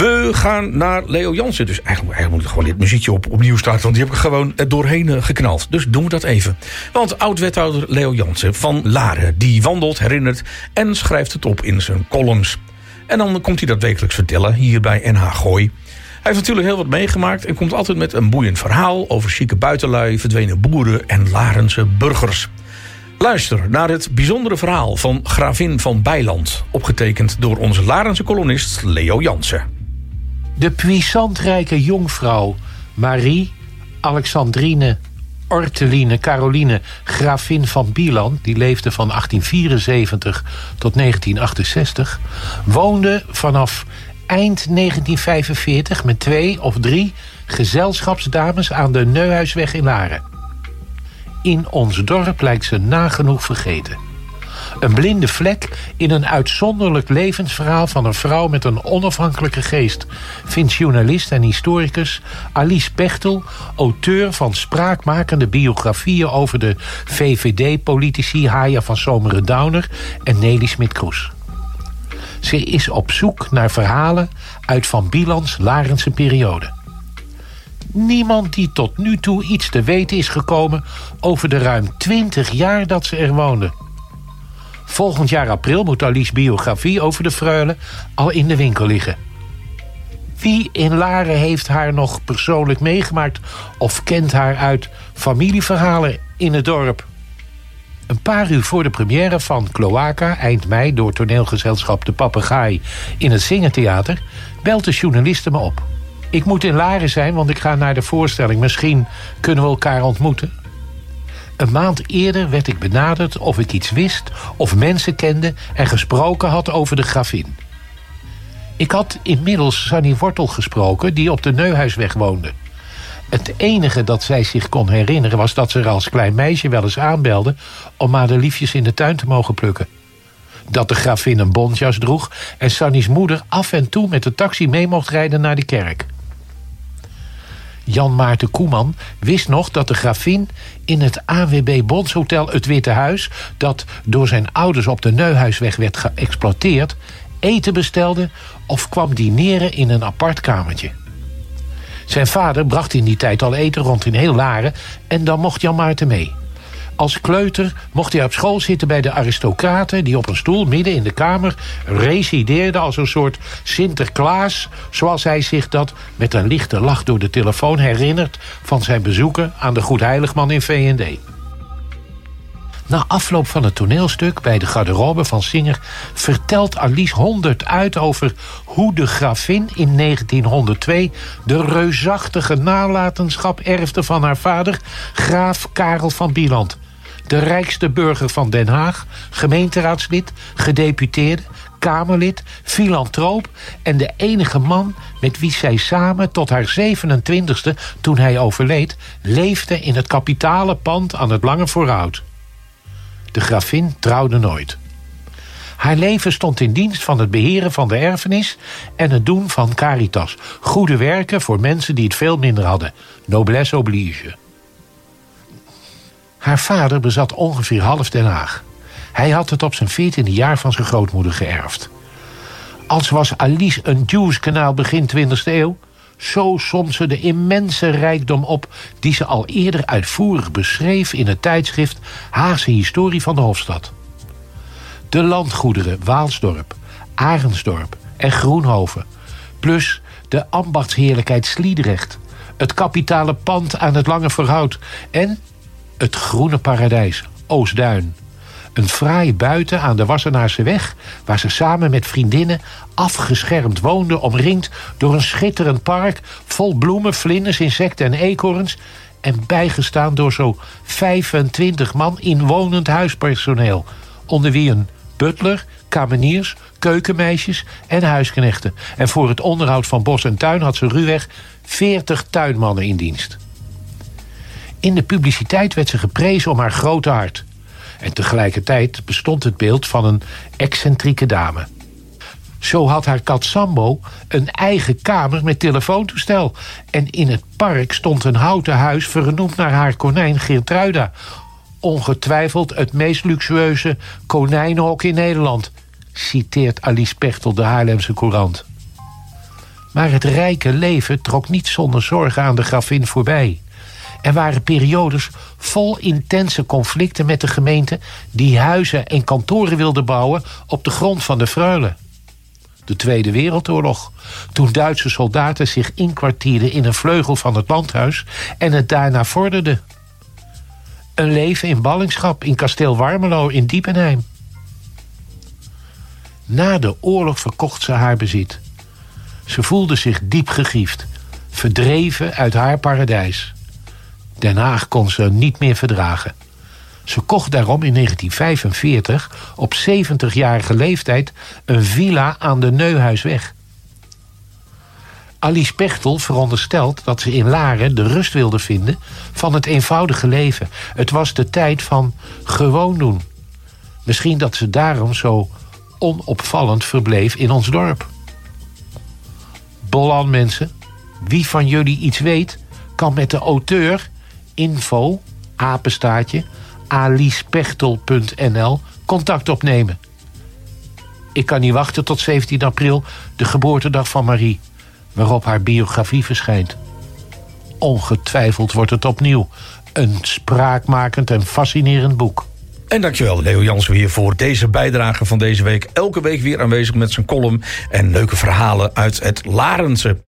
We gaan naar Leo Jansen. Dus eigenlijk moet ik gewoon dit muziekje opnieuw starten, want die heb ik gewoon er doorheen geknald. Dus doen we dat even. Want oud-wethouder Leo Jansen van Laren, die wandelt, herinnert en schrijft het op in zijn columns. En dan komt hij dat wekelijks vertellen hier bij NH Gooi. Hij heeft natuurlijk heel wat meegemaakt en komt altijd met een boeiend verhaal over chique buitenlui, verdwenen boeren en Larense burgers. Luister naar het bijzondere verhaal van Gravin van Bijland, opgetekend door onze Larense kolonist Leo Jansen. De puissantrijke jonkvrouw Marie Alexandrine Orteline Caroline Gravin van Bijland, die leefde van 1874 tot 1968... woonde vanaf eind 1945 met 2 of 3 gezelschapsdames aan de Neuhuisweg in Laren. In ons dorp lijkt ze nagenoeg vergeten. Een blinde vlek in een uitzonderlijk levensverhaal van een vrouw met een onafhankelijke geest, vindt journalist en historicus Alice Pechtel, auteur van spraakmakende biografieën over de VVD-politici Haya van Zomeren-Dauner en Nelly Smit-Kroes. Ze is op zoek naar verhalen uit Van Bielands Larense periode. Niemand die tot nu toe iets te weten is gekomen over de ruim 20 jaar dat ze er woonde. Volgend jaar april moet Alice's biografie over de freule al in de winkel liggen. Wie in Laren heeft haar nog persoonlijk meegemaakt of kent haar uit familieverhalen in het dorp? Een paar uur voor de première van Cloaca, eind mei, door toneelgezelschap De Papegaai in het Zingertheater, belt de journaliste me op. Ik moet in Laren zijn, want ik ga naar de voorstelling. Misschien kunnen we elkaar ontmoeten. Een maand eerder werd ik benaderd of ik iets wist, of mensen kende en gesproken had over de gravin. Ik had inmiddels Sanny Wortel gesproken, die op de Neuhuisweg woonde. Het enige dat zij zich kon herinneren was dat ze er als klein meisje wel eens aanbelde om madeliefjes in de tuin te mogen plukken. Dat de gravin een bontjas droeg en Sanny's moeder af en toe met de taxi mee mocht rijden naar de kerk. Jan Maarten Koeman wist nog dat de gravin in het AWB Bondshotel Het Witte Huis, dat door zijn ouders op de Neuhuisweg werd geëxploiteerd, eten bestelde of kwam dineren in een apart kamertje. Zijn vader bracht in die tijd al eten rond in heel Laren en dan mocht Jan Maarten mee. Als kleuter mocht hij op school zitten bij de aristocraten die op een stoel midden in de kamer resideerden als een soort Sinterklaas, zoals hij zich dat met een lichte lach door de telefoon herinnert van zijn bezoeken aan de Goedheiligman in V&D. Na afloop van het toneelstuk bij de garderobe van Singer vertelt Alice 100 uit over hoe de gravin in 1902 de reusachtige nalatenschap erfde van haar vader, graaf Karel van Bieland, de rijkste burger van Den Haag, gemeenteraadslid, gedeputeerde, kamerlid, filantroop en de enige man met wie zij samen tot haar 27e, toen hij overleed, leefde in het kapitale pand aan het Lange Voorhout. De gravin trouwde nooit. Haar leven stond in dienst van het beheren van de erfenis en het doen van caritas. Goede werken voor mensen die het veel minder hadden. Noblesse oblige. Haar vader bezat ongeveer half Den Haag. Hij had het op zijn 14e jaar van zijn grootmoeder geërfd. Als was Alice een Juice-kanaal begin 20e eeuw, zo somt ze de immense rijkdom op die ze al eerder uitvoerig beschreef in het tijdschrift Haagse Historie van de Hofstad. De landgoederen Waalsdorp, Arendsdorp en Groenhoven, plus de ambachtsheerlijkheid Sliedrecht, het kapitale pand aan het Lange Voorhout en het groene paradijs Oostduin. Een fraai buiten aan de Wassenaarse weg, waar ze samen met vriendinnen afgeschermd woonde, omringd door een schitterend park vol bloemen, vlinders, insecten en eekhoorns en bijgestaan door zo 25 man inwonend huispersoneel, onder wie een butler, kameniers, keukenmeisjes en huisknechten. En voor het onderhoud van bos en tuin had ze ruwweg 40 tuinmannen in dienst. In de publiciteit werd ze geprezen om haar grote hart. En tegelijkertijd bestond het beeld van een excentrieke dame. Zo had haar kat Sambo een eigen kamer met telefoontoestel. En in het park stond een houten huis vernoemd naar haar konijn Geertruida. Ongetwijfeld het meest luxueuze konijnenhok in Nederland, citeert Alice Pechtel de Haarlemse Courant. Maar het rijke leven trok niet zonder zorgen aan de gravin voorbij. Er waren periodes vol intense conflicten met de gemeente die huizen en kantoren wilde bouwen op de grond van de freule. De Tweede Wereldoorlog, toen Duitse soldaten zich inkwartierden in een vleugel van het landhuis en het daarna vorderde. Een leven in ballingschap in kasteel Warmelo in Diepenheim. Na de oorlog verkocht ze haar bezit. Ze voelde zich diep gegriefd, verdreven uit haar paradijs. Den Haag kon ze niet meer verdragen. Ze kocht daarom in 1945 op 70-jarige leeftijd een villa aan de Neuhuisweg. Alice Pechtel veronderstelt dat ze in Laren de rust wilde vinden van het eenvoudige leven. Het was de tijd van gewoon doen. Misschien dat ze daarom zo onopvallend verbleef in ons dorp. Bolan mensen, wie van jullie iets weet, kan met de auteur info, apenstaartje, alicepechtel.nl contact opnemen. Ik kan niet wachten tot 17 april, de geboortedag van Marie, waarop haar biografie verschijnt. Ongetwijfeld wordt het opnieuw een spraakmakend en fascinerend boek. En dankjewel Leo Jansen weer voor deze bijdrage van deze week. Elke week weer aanwezig met zijn column en leuke verhalen uit het Larense.